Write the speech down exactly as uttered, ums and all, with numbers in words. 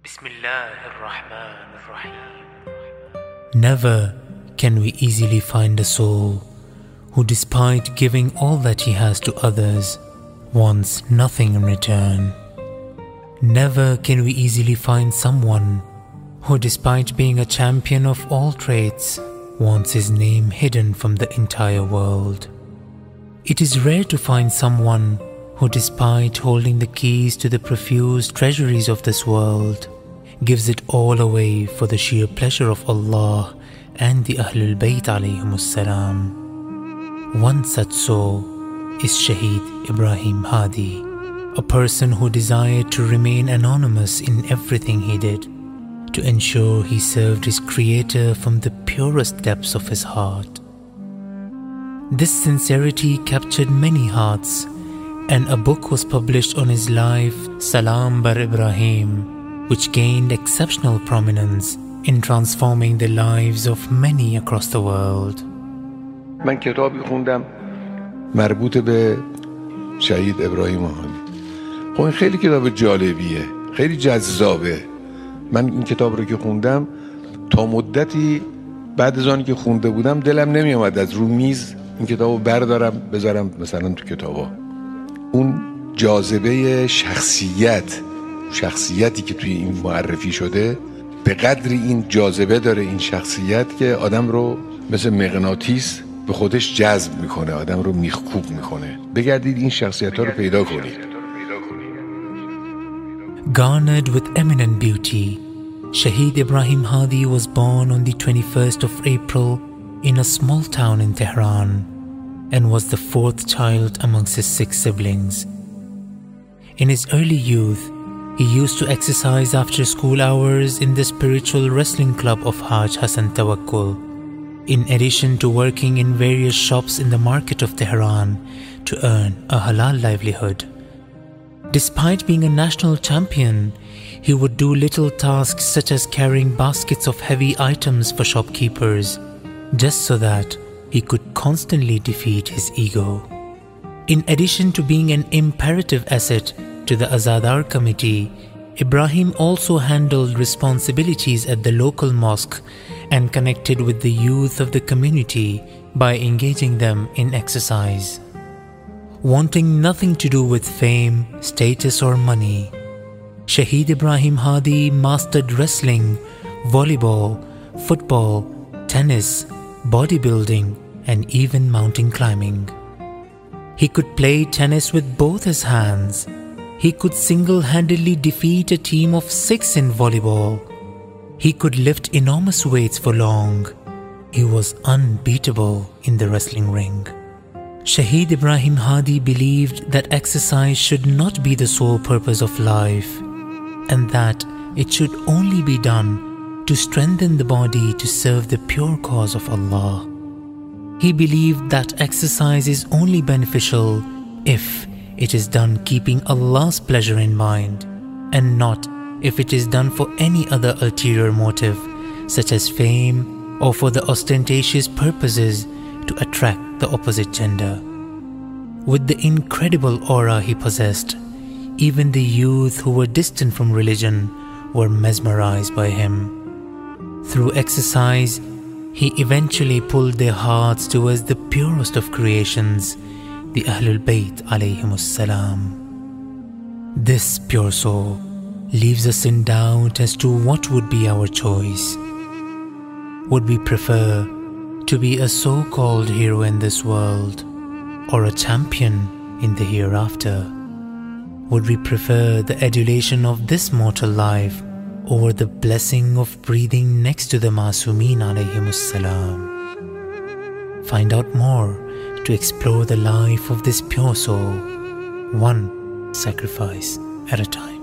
Bismillahir-Rahmanir-Rahim. Never can we easily find a soul who, despite giving all that he has to others, wants nothing in return. Never can we easily find someone who, despite being a champion of all traits, wants his name hidden from the entire world. It is rare to find someone who, despite holding the keys to the profuse treasuries of this world, gives it all away for the sheer pleasure of Allah and the Ahlul Bayt alayhimus salam. One such soul is Shaheed Ibrahim Hadi, a person who desired to remain anonymous in everything he did, to ensure he served his Creator from the purest depths of his heart. This sincerity captured many hearts, and a book was published on his life, Salam Bar Ibrahim, which gained exceptional prominence in transforming the lives of many across the world. من کتابی خوندم مربوط به شهید ابراهیم هادی. خب این خیلی کتاب جالبیه، خیلی جذابه. من این کتاب رو که خوندم تا مدتی بعد از آنی که خونده بودم دلم نمی اومد از رو میز این کتاب رو بردارم بذارم مثلا تو کتابا. اون جاذبه شخصیت شخصیتی که توی این معرفی شده به قدری این جاذبه داره این شخصیت که آدم رو مثل مغناطیس به خودش جذب میکنه، آدم رو میخکوب میکنه. بگردید این شخصیت ها رو پیدا کنید. Garnered with eminent beauty, Shaheed Ibrahim Hadi was born on the twenty-first of April in a small town in Tehran and was the fourth child amongst his six siblings. In his early youth, he used to exercise after school hours in the spiritual wrestling club of Haj Hassan Tawakkul, in addition to working in various shops in the market of Tehran to earn a halal livelihood. Despite being a national champion, he would do little tasks such as carrying baskets of heavy items for shopkeepers, just so that he could constantly defeat his ego. In addition to being an imperative asset to the Azadar committee, Ibrahim also handled responsibilities at the local mosque and connected with the youth of the community by engaging them in exercise. Wanting nothing to do with fame, status or money, Shaheed Ibrahim Hadi mastered wrestling, volleyball, football, tennis, bodybuilding and even mountain climbing. He could play tennis with both his hands. He could single-handedly defeat a team of six in volleyball. He could lift enormous weights for long. He was unbeatable in the wrestling ring. Shaheed Ibrahim Hadi believed that exercise should not be the sole purpose of life, and that it should only be done to strengthen the body to serve the pure cause of Allah. He believed that exercise is only beneficial if it is done keeping Allah's pleasure in mind, and not if it is done for any other ulterior motive, such as fame or for the ostentatious purposes to attract the opposite gender. With the incredible aura he possessed, even the youth who were distant from religion were mesmerized by him. Through exercise, he eventually pulled their hearts towards the purest of creations, the Ahlul Bayt alayhimus salam. This pure soul leaves us in doubt as to what would be our choice. Would we prefer to be a so-called hero in this world or a champion in the hereafter? Would we prefer the adulation of this mortal life over the blessing of breathing next to the Masumeen alayhimus salam? Find out more to explore the life of this pure soul, one sacrifice at a time.